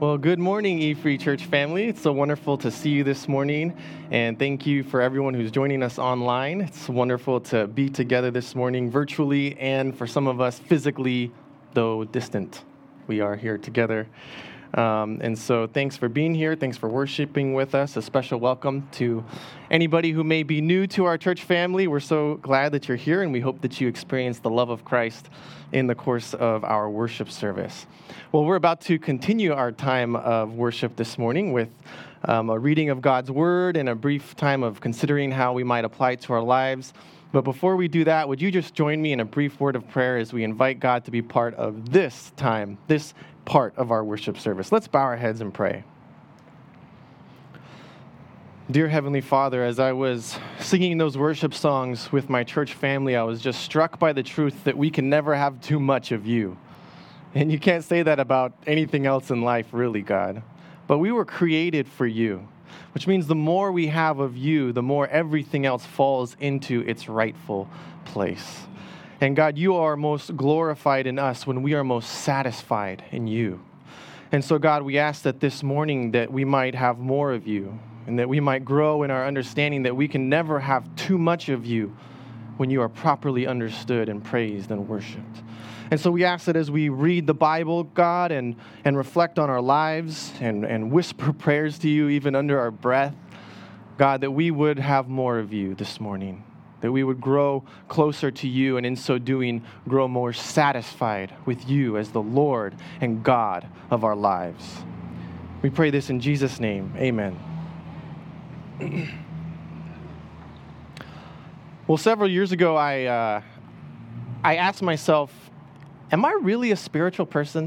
Well, good morning, E-Free Church family. It's so wonderful to see you this morning, and thank you for everyone who's joining us online. It's wonderful to be together this morning virtually, and for some of us physically, though distant. We are here together. And so thanks for being here. Thanks for worshiping with us. A special welcome to anybody who may be new to our church family. We're so glad that you're here, and we hope that you experience the love of Christ in the course of our worship service. Well, we're about to continue our time of worship this morning with a reading of God's Word and a brief time of considering how we might apply it to our lives. But before we do that, would you just join me in a brief word of prayer as we invite God to be part of this time, this part of our worship service. Let's bow our heads and pray. Dear Heavenly Father, as I was singing those worship songs with my church family, I was just struck by the truth that we can never have too much of you. And you can't say that about anything else in life, really, God. But we were created for you, which means the more we have of you, the more everything else falls into its rightful place. And God, you are most glorified in us when we are most satisfied in you. And so, God, we ask that this morning that we might have more of you and that we might grow in our understanding that we can never have too much of you when you are properly understood and praised and worshiped. And so we ask that as we read the Bible, God, and reflect on our lives and whisper prayers to you even under our breath, God, that we would have more of you this morning. That we would grow closer to you, and in so doing, grow more satisfied with you as the Lord and God of our lives. We pray this in Jesus' name. Amen. Well, several years ago, I asked myself, am I really a spiritual person?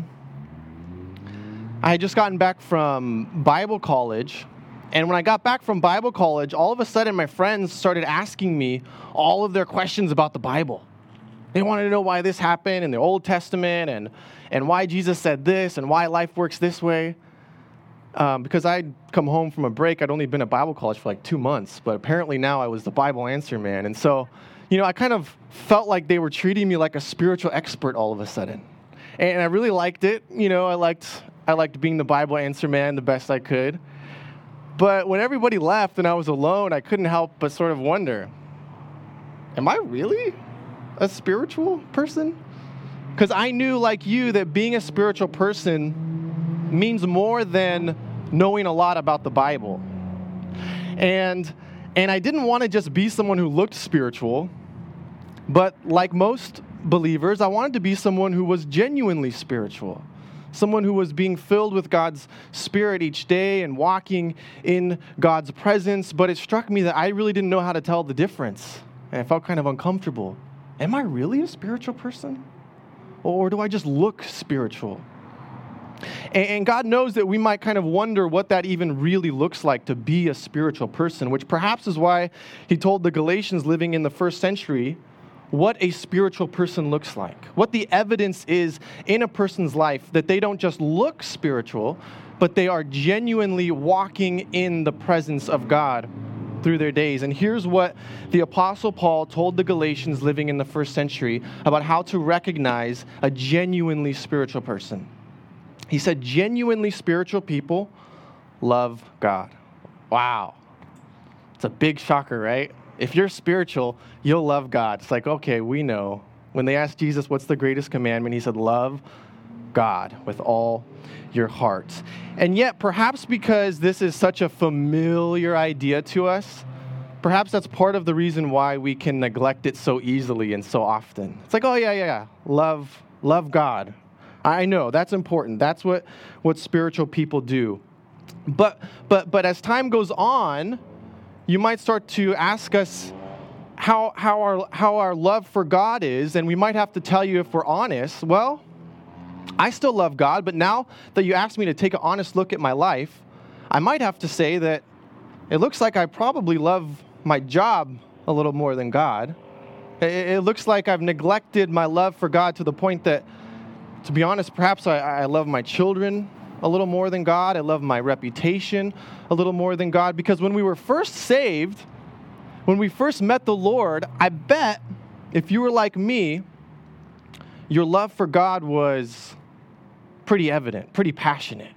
I had just gotten back from Bible college. And when I got back from Bible college, all of a sudden my friends started asking me all of their questions about the Bible. They wanted to know why this happened in the Old Testament and why Jesus said this and why life works this way. Because I'd come home from a break, I'd only been at Bible college for like 2 months, but apparently now I was the Bible answer man. And so, I kind of felt like they were treating me like a spiritual expert all of a sudden. And I really liked it. I liked being the Bible answer man the best I could. But when everybody left and I was alone, I couldn't help but sort of wonder, am I really a spiritual person? Because I knew, like you, that being a spiritual person means more than knowing a lot about the Bible. And I didn't want to just be someone who looked spiritual, but like most believers, I wanted to be someone who was genuinely spiritual. Someone who was being filled with God's Spirit each day and walking in God's presence. But it struck me that I really didn't know how to tell the difference. And I felt kind of uncomfortable. Am I really a spiritual person? Or do I just look spiritual? And God knows that we might kind of wonder what that even really looks like to be a spiritual person, which perhaps is why he told the Galatians living in the first century what a spiritual person looks like, what the evidence is in a person's life that they don't just look spiritual, but they are genuinely walking in the presence of God through their days. And here's what the Apostle Paul told the Galatians living in the first century about how to recognize a genuinely spiritual person. He said, genuinely spiritual people love God. Wow. It's a big shocker, right? If you're spiritual, you'll love God. It's like, okay, we know. When they asked Jesus, what's the greatest commandment? He said, love God with all your heart. And yet, perhaps because this is such a familiar idea to us, perhaps that's part of the reason why we can neglect it so easily and so often. It's like, oh, yeah. Love God. I know, that's important. That's what spiritual people do. But as time goes on, you might start to ask us how our love for God is, and we might have to tell you, if we're honest, well, I still love God, but now that you asked me to take an honest look at my life, I might have to say that it looks like I probably love my job a little more than God. It looks like I've neglected my love for God to the point that, to be honest, perhaps I love my children a little more than God. I love my reputation a little more than God. Because when we were first saved, when we first met the Lord, I bet if you were like me, your love for God was pretty evident, pretty passionate.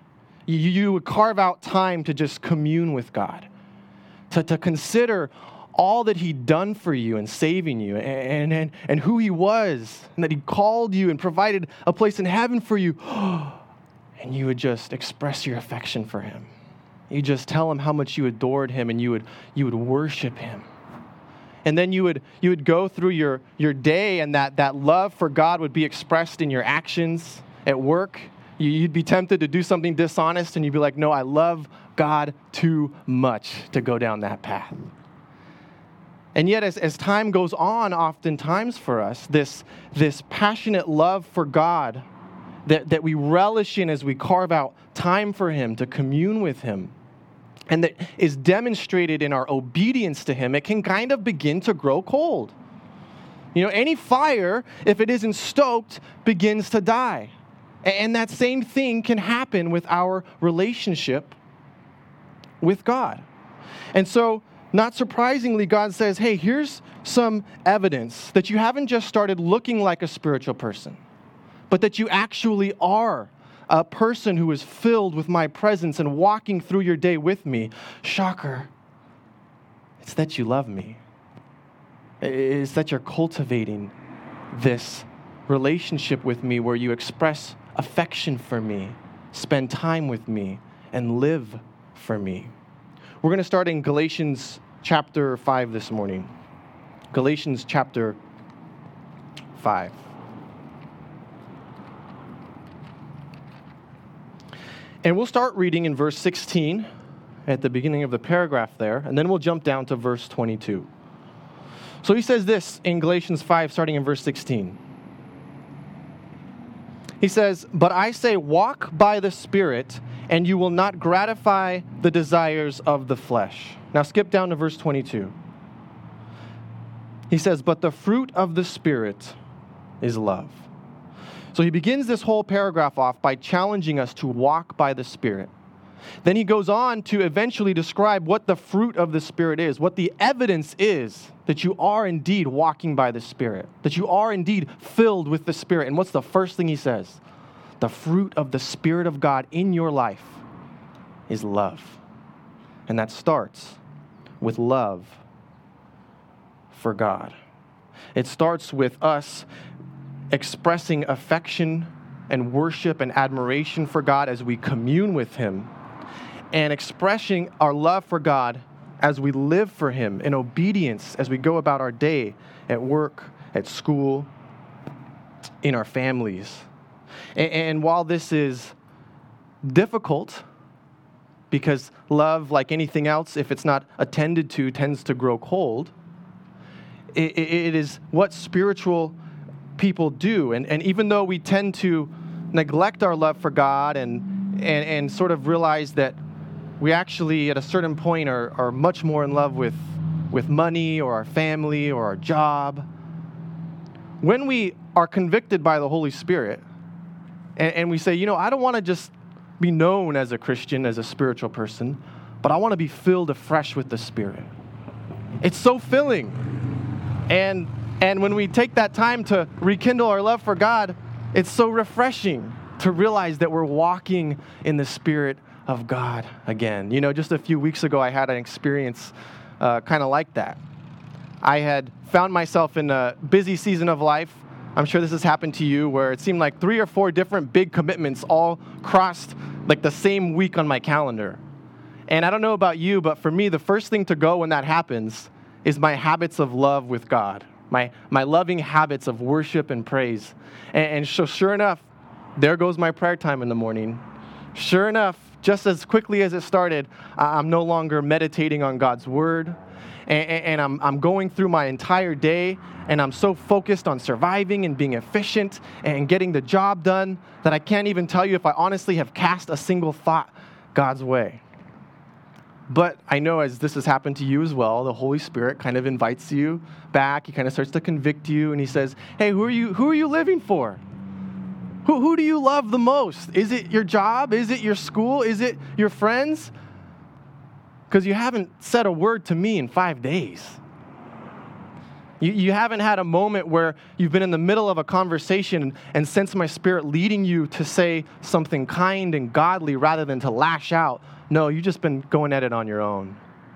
You would carve out time to just commune with God, to consider all that he'd done for you in saving you and who he was, and that he called you and provided a place in heaven for you. And you would just express your affection for him. You just tell him how much you adored him, and you would worship him. And then you would go through your day, and that love for God would be expressed in your actions at work. You'd be tempted to do something dishonest, and you'd be like, no, I love God too much to go down that path. And yet, as time goes on, oftentimes for us, this passionate love for God that we relish in as we carve out time for him, to commune with him, and that is demonstrated in our obedience to him, it can kind of begin to grow cold. Any fire, if it isn't stoked, begins to die. And that same thing can happen with our relationship with God. And so, not surprisingly, God says, hey, here's some evidence that you haven't just started looking like a spiritual person, but that you actually are a person who is filled with my presence and walking through your day with me. Shocker. It's that you love me. It's that you're cultivating this relationship with me where you express affection for me, spend time with me, and live for me. We're going to start in Galatians chapter 5 this morning. Galatians chapter 5. And we'll start reading in verse 16 at the beginning of the paragraph there, and then we'll jump down to verse 22. So he says this in Galatians 5, starting in verse 16. He says, "But I say, walk by the Spirit, and you will not gratify the desires of the flesh." Now skip down to verse 22. He says, "But the fruit of the Spirit is love." So he begins this whole paragraph off by challenging us to walk by the Spirit. Then he goes on to eventually describe what the fruit of the Spirit is, what the evidence is that you are indeed walking by the Spirit, that you are indeed filled with the Spirit. And what's the first thing he says? The fruit of the Spirit of God in your life is love. And that starts with love for God. It starts with us expressing affection and worship and admiration for God as we commune with him, and expressing our love for God as we live for him in obedience as we go about our day at work, at school, in our families. And while this is difficult, because love, like anything else, if it's not attended to, tends to grow cold, it is what spiritual people do. And even though we tend to neglect our love for God and sort of realize that we actually, at a certain point, are much more in love with money or our family or our job, when we are convicted by the Holy Spirit and we say, I don't want to just be known as a Christian, as a spiritual person, but I want to be filled afresh with the Spirit. It's so filling. And when we take that time to rekindle our love for God, it's so refreshing to realize that we're walking in the Spirit of God again. Just a few weeks ago, I had an experience kind of like that. I had found myself in a busy season of life. I'm sure this has happened to you, where it seemed like 3 or 4 different big commitments all crossed like the same week on my calendar. And I don't know about you, but for me, the first thing to go when that happens is my habits of love with God, my loving habits of worship and praise. And so sure enough, there goes my prayer time in the morning. Sure enough, just as quickly as it started, I'm no longer meditating on God's word. And I'm going through my entire day, and I'm so focused on surviving and being efficient and getting the job done that I can't even tell you if I honestly have cast a single thought God's way. But I know, as this has happened to you as well, the Holy Spirit kind of invites you back. He kind of starts to convict you, and he says, hey, who are you living for? Who do you love the most? Is it your job? Is it your school? Is it your friends? Because you haven't said a word to me in 5 days. You haven't had a moment where you've been in the middle of a conversation and sensed my Spirit leading you to say something kind and godly rather than to lash out. No, you've just been going at it on your own.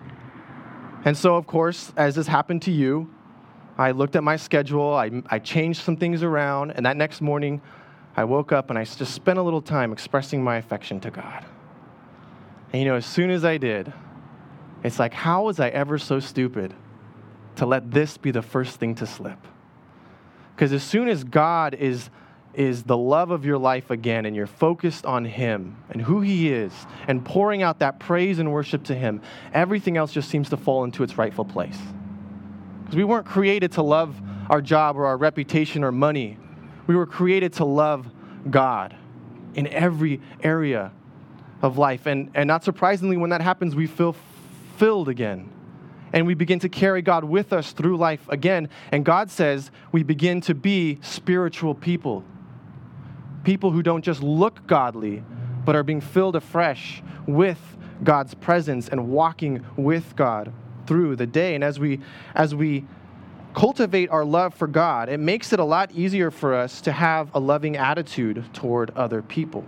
And so, of course, as this happened to you, I looked at my schedule, I changed some things around, and that next morning, I woke up and I just spent a little time expressing my affection to God. And as soon as I did, it's like, how was I ever so stupid to let this be the first thing to slip? Because as soon as God is the love of your life again, and you're focused on Him and who He is, and pouring out that praise and worship to Him, everything else just seems to fall into its rightful place. Because we weren't created to love our job or our reputation or money. We were created to love God in every area of life. And not surprisingly, when that happens, we feel filled again. And we begin to carry God with us through life again. And God says we begin to be spiritual people. People who don't just look godly, but are being filled afresh with God's presence and walking with God through the day. And as we cultivate our love for God, it makes it a lot easier for us to have a loving attitude toward other people.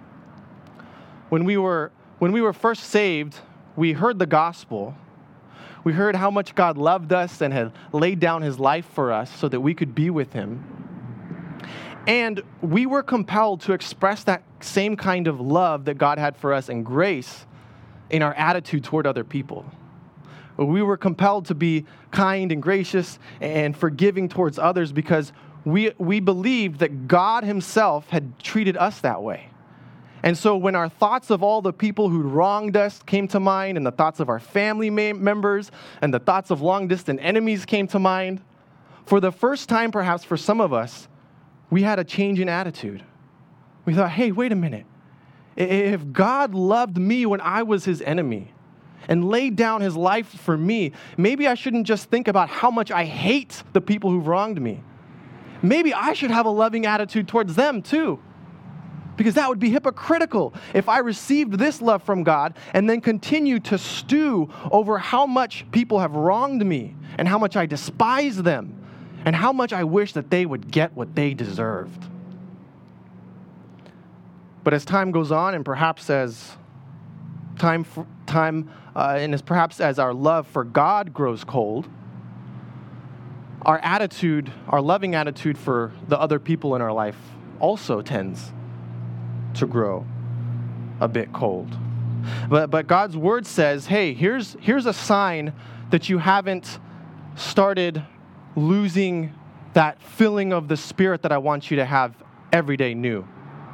When we were first saved, we heard the gospel. We heard how much God loved us and had laid down His life for us so that we could be with Him. And we were compelled to express that same kind of love that God had for us and grace in our attitude toward other people. We were compelled to be kind and gracious and forgiving towards others because we believed that God Himself had treated us that way. And so when our thoughts of all the people who wronged us came to mind, and the thoughts of our family members, and the thoughts of long-distance enemies came to mind, for the first time perhaps for some of us, we had a change in attitude. We thought, hey, wait a minute. If God loved me when I was His enemy and laid down His life for me, maybe I shouldn't just think about how much I hate the people who've wronged me. Maybe I should have a loving attitude towards them too. Because that would be hypocritical if I received this love from God and then continue to stew over how much people have wronged me and how much I despise them and how much I wish that they would get what they deserved. But as time goes on, and perhaps as perhaps as our love for God grows cold, our loving attitude for the other people in our life also tends to grow a bit cold. But God's word says, hey, here's a sign that you haven't started losing that filling of the Spirit that I want you to have every day new.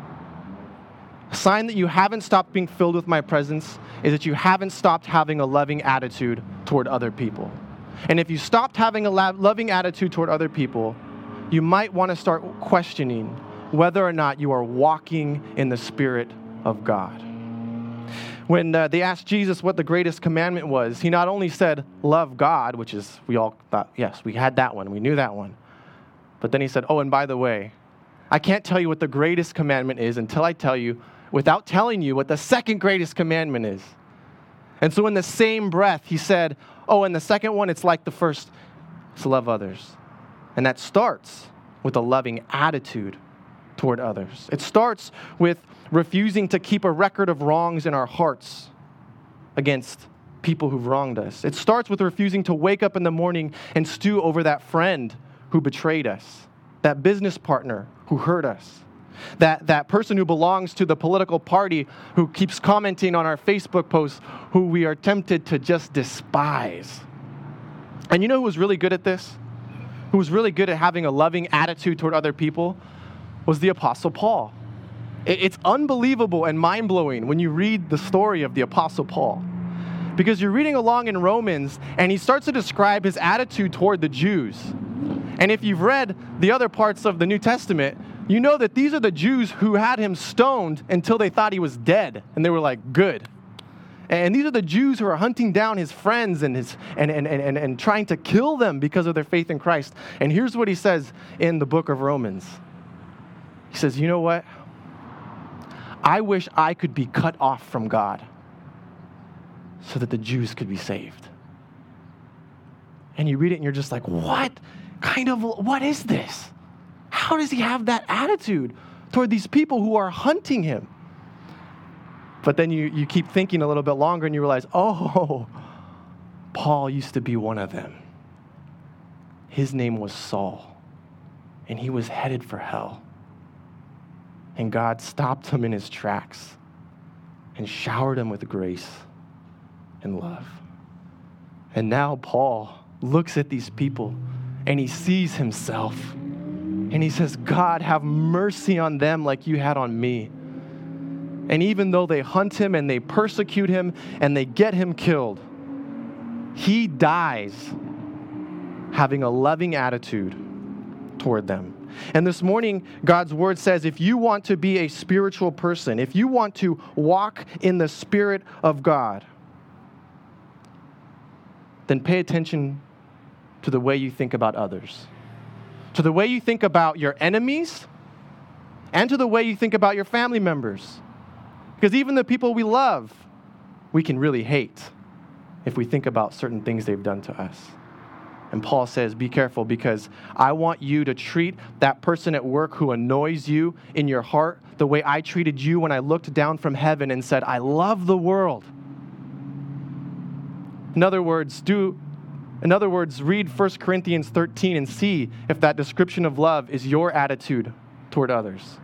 A sign that you haven't stopped being filled with my presence is that you haven't stopped having a loving attitude toward other people. And if you stopped having a loving attitude toward other people, you might want to start questioning whether or not you are walking in the Spirit of God. When they asked Jesus what the greatest commandment was, He not only said, love God, which is, we all thought, yes, we had that one, we knew that one. But then He said, oh, and by the way, I can't tell you what the greatest commandment is until I tell you, without telling you what the second greatest commandment is. And so in the same breath, He said, oh, and the second one, it's like the first, it's love others. And that starts with a loving attitude toward others. It starts with refusing to keep a record of wrongs in our hearts against people who've wronged us. It starts with refusing to wake up in the morning and stew over that friend who betrayed us, that business partner who hurt us, that person who belongs to the political party who keeps commenting on our Facebook posts, who we are tempted to just despise. And you know who was really good at this? Who was really good at having a loving attitude toward other people? Was the Apostle Paul. It's unbelievable and mind-blowing when you read the story of the Apostle Paul. Because you're reading along in Romans, and he starts to describe his attitude toward the Jews. And if you've read the other parts of the New Testament, you know that these are the Jews who had him stoned until they thought he was dead. And they were like, good. And these are the Jews who are hunting down his friends and trying to kill them because of their faith in Christ. And here's what he says in the book of Romans. He says, you know what? I wish I could be cut off from God so that the Jews could be saved. And you read it and you're just like, what is this? How does he have that attitude toward these people who are hunting him? But then you keep thinking a little bit longer and you realize, oh, Paul used to be one of them. His name was Saul, and he was headed for hell. And God stopped him in his tracks and showered him with grace and love. And now Paul looks at these people and he sees himself and he says, God, have mercy on them like you had on me. And even though they hunt him and they persecute him and they get him killed, he dies having a loving attitude toward them. And this morning, God's word says, if you want to be a spiritual person, if you want to walk in the Spirit of God, then pay attention to the way you think about others, to the way you think about your enemies, and to the way you think about your family members. Because even the people we love, we can really hate if we think about certain things they've done to us. And Paul says, be careful, because I want you to treat that person at work who annoys you in your heart the way I treated you when I looked down from heaven and said, I love the world. In other words, read 1 Corinthians 13 and see if that description of love is your attitude toward others.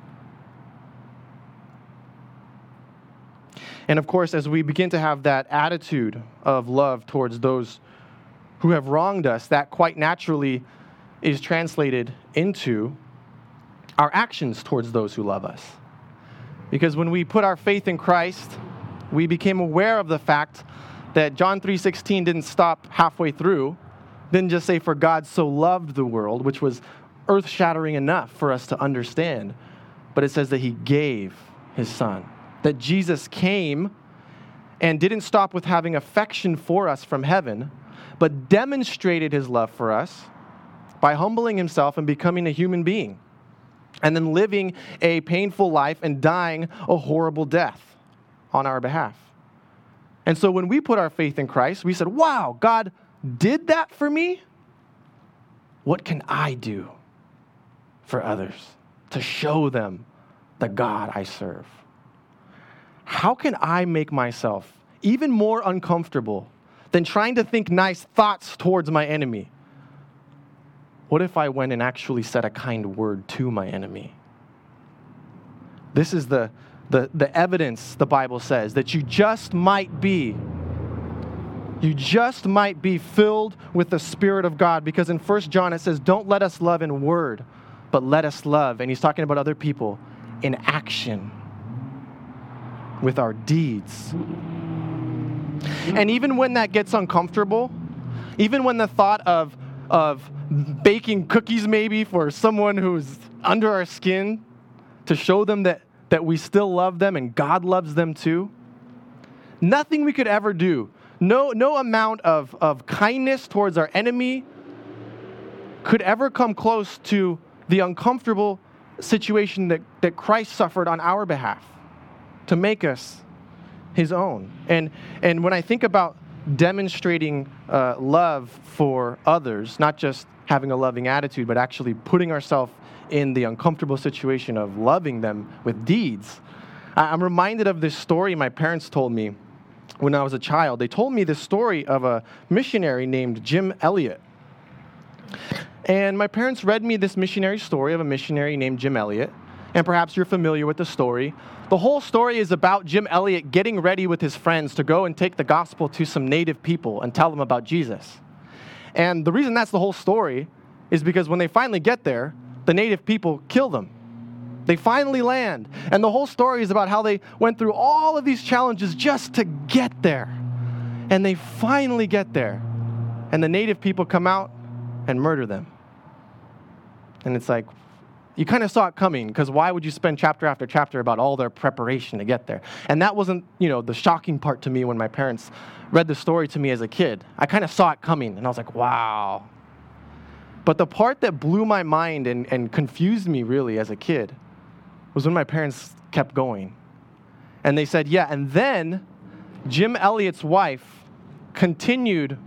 And of course, as we begin to have that attitude of love towards those who have wronged us, that quite naturally is translated into our actions towards those who love us. Because when we put our faith in Christ, we became aware of the fact that John 3:16 didn't stop halfway through, didn't just say, for God so loved the world, which was earth-shattering enough for us to understand, but it says that he gave his son. That Jesus came and didn't stop with having affection for us from heaven, but demonstrated his love for us by humbling himself and becoming a human being, and then living a painful life and dying a horrible death on our behalf. And so when we put our faith in Christ, we said, wow, God did that for me? What can I do for others to show them the God I serve? How can I make myself even more uncomfortable than trying to think nice thoughts towards my enemy? What if I went and actually said a kind word to my enemy? This is the evidence, the Bible says, that you just might be filled with the Spirit of God. Because in 1 John it says, don't let us love in word, but let us love. And he's talking about other people in action, with our deeds. And even when that gets uncomfortable, even when the thought of baking cookies maybe for someone who's under our skin to show them that we still love them and God loves them too, nothing we could ever do, no amount of kindness towards our enemy could ever come close to the uncomfortable situation that Christ suffered on our behalf to make us his own. And when I think about demonstrating love for others, not just having a loving attitude, but actually putting ourselves in the uncomfortable situation of loving them with deeds, I'm reminded of this story my parents told me when I was a child. They told me this story of a missionary named Jim Elliot. And my parents read me this missionary story of a missionary named Jim Elliot. And perhaps you're familiar with the story. The whole story is about Jim Elliot getting ready with his friends to go and take the gospel to some native people and tell them about Jesus. And the reason that's the whole story is because when they finally get there, the native people kill them. They finally land. And the whole story is about how they went through all of these challenges just to get there. And they finally get there. And the native people come out and murder them. And it's like, you kind of saw it coming, because why would you spend chapter after chapter about all their preparation to get there? And that wasn't, the shocking part to me when my parents read the story to me as a kid. I kind of saw it coming, and I was like, wow. But the part that blew my mind and confused me really as a kid was when my parents kept going. And they said, yeah, and then Jim Elliot's wife continued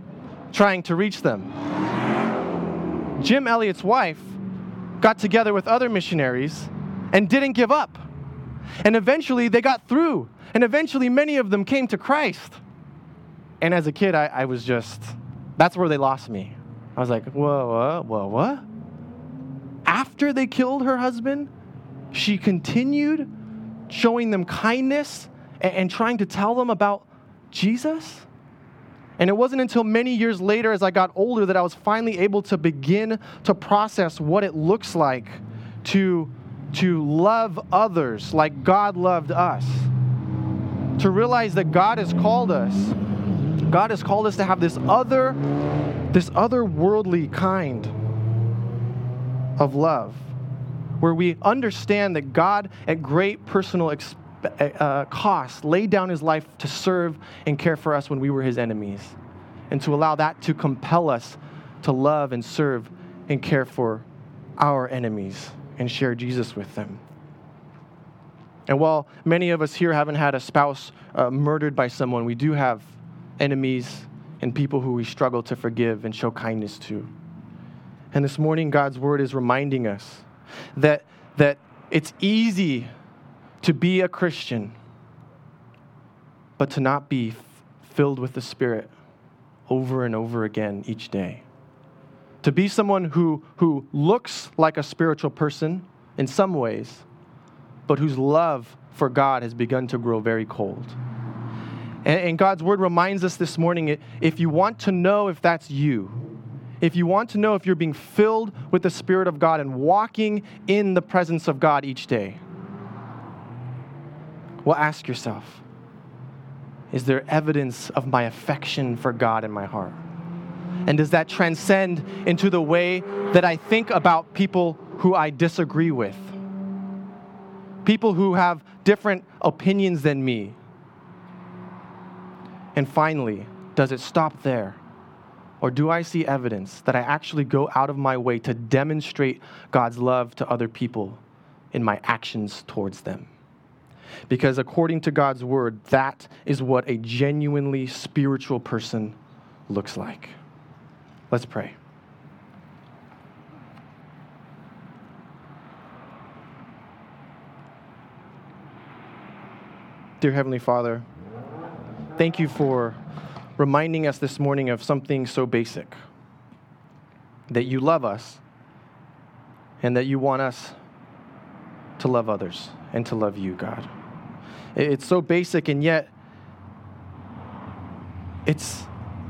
trying to reach them. Jim Elliot's wife got together with other missionaries and didn't give up. And eventually they got through. And eventually many of them came to Christ. And as a kid, I was just, that's where they lost me. I was like, whoa, what? After they killed her husband, she continued showing them kindness and trying to tell them about Jesus? And it wasn't until many years later, as I got older, that I was finally able to begin to process what it looks like to love others like God loved us. To realize that God has called us. God has called us to have this otherworldly kind of love, where we understand that God, at great personal cost, laid down his life to serve and care for us when we were his enemies, and to allow that to compel us to love and serve and care for our enemies and share Jesus with them. And while many of us here haven't had a spouse murdered by someone, we do have enemies and people who we struggle to forgive and show kindness to. And this morning, God's word is reminding us that it's easy to be a Christian, but to not be filled with the Spirit over and over again each day. To be someone who looks like a spiritual person in some ways, but whose love for God has begun to grow very cold. And God's word reminds us this morning, if you want to know if that's you, if you want to know if you're being filled with the Spirit of God and walking in the presence of God each day, well, ask yourself, is there evidence of my affection for God in my heart? And does that transcend into the way that I think about people who I disagree with? People who have different opinions than me? And finally, does it stop there? Or do I see evidence that I actually go out of my way to demonstrate God's love to other people in my actions towards them? Because according to God's word, that is what a genuinely spiritual person looks like. Let's pray. Dear Heavenly Father, thank you for reminding us this morning of something so basic, that you love us and that you want us to love others and to love you, God. It's so basic, and yet it's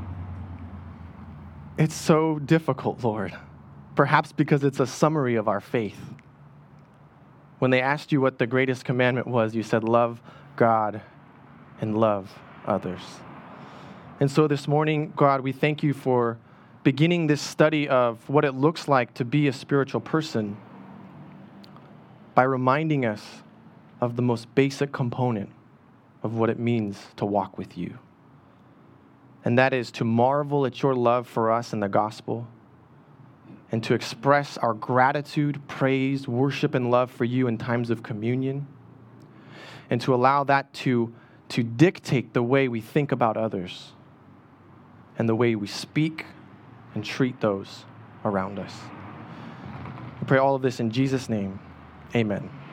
so difficult, Lord, perhaps because it's a summary of our faith. When they asked you what the greatest commandment was, you said, love God and love others. And so this morning, God, we thank you for beginning this study of what it looks like to be a spiritual person by reminding us of the most basic component of what it means to walk with you. And that is to marvel at your love for us in the gospel and to express our gratitude, praise, worship, and love for you in times of communion, and to allow that to dictate the way we think about others and the way we speak and treat those around us. We pray all of this in Jesus' name. Amen.